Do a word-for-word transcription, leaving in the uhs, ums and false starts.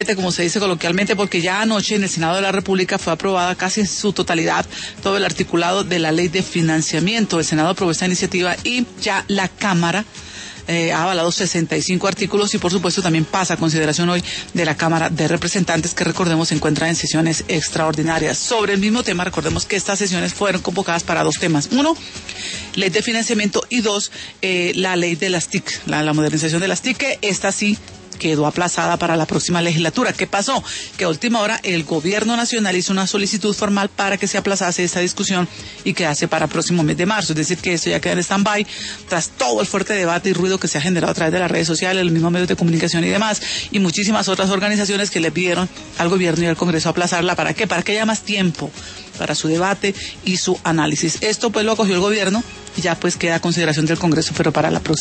como se dice coloquialmente, porque ya anoche en el Senado de la República fue aprobada casi en su totalidad todo el articulado de la Ley de Financiamiento. El Senado aprobó esta iniciativa y ya la Cámara Eh, ha avalado sesenta y cinco artículos y por supuesto también pasa a consideración hoy de la Cámara de Representantes, que recordemos se encuentra en sesiones extraordinarias. Sobre el mismo tema, recordemos que estas sesiones fueron convocadas para dos temas: uno, ley de financiamiento, y dos, eh, la ley de las T I C, la, la modernización de las T I C, que esta sí quedó aplazada para la próxima legislatura. ¿Qué pasó? Que a última hora el gobierno nacional hizo una solicitud formal para que se aplazase esta discusión y quedase para el próximo mes de marzo. Es decir, que esto ya queda en stand-by tras todo el fuerte debate y ruido que se ha generado a través de las redes sociales, los mismos medios de comunicación y demás, y muchísimas otras organizaciones que le pidieron al gobierno y al Congreso aplazarla. ¿Para qué? Para que haya más tiempo para su debate y su análisis. Esto pues lo acogió el gobierno y ya pues queda a consideración del Congreso, pero para la próxima.